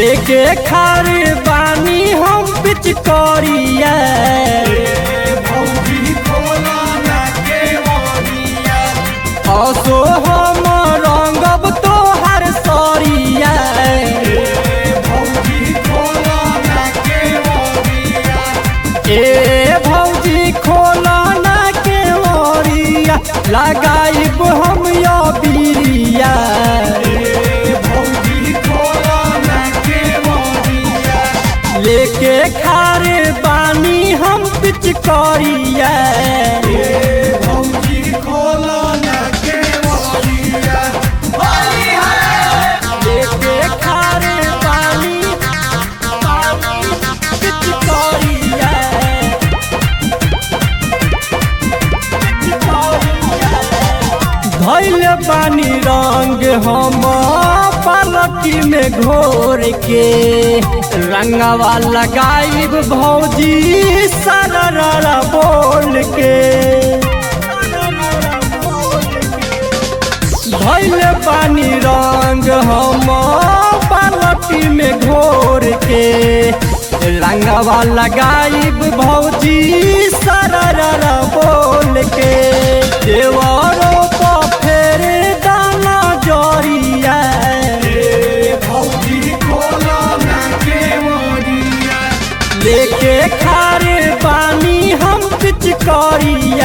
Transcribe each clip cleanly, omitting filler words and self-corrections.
लेके खार बानी हम पिचकारिया असो हम रंगब तोहर सरिया ए भौजी खोला ना के ओरिया लगाइब हम या बिरिया लेके खार बानी हम पिचकारिया लेके खार बानी पिचकारिया धैल बानी रंग हम पलकी में घोर के रंगवा लगाइब भौजी सररा बोल के धैल बानी रंग हम पलकी में घोर के रंगवा लगाइब भौजी सररा बोल के देवरों को फेर डाला जोरिया लेके खार बानी हम पिचकारिया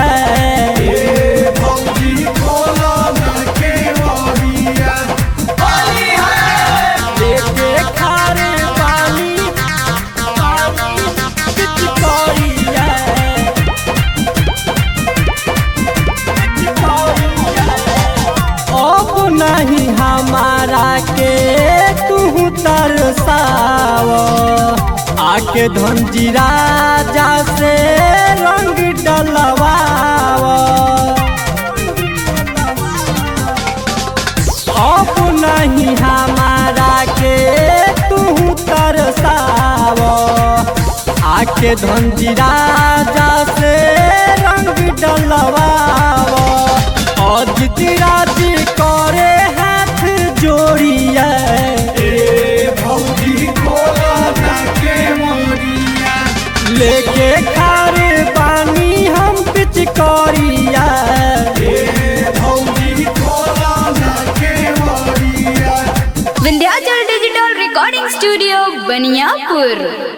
लेके खार बानी पिचकारिया अब नहीं हमारा के तू तरसाव आके धनजी राजा से रंग डलवाव अब नहीं हमारा के तू तरसाव आके धनजी राजा से रंग डलवाव अजित राज करे हाथ जोड़िया लेके खार पानी हम पिचकारिया Vindhyachal digital recording studio Baniyapur.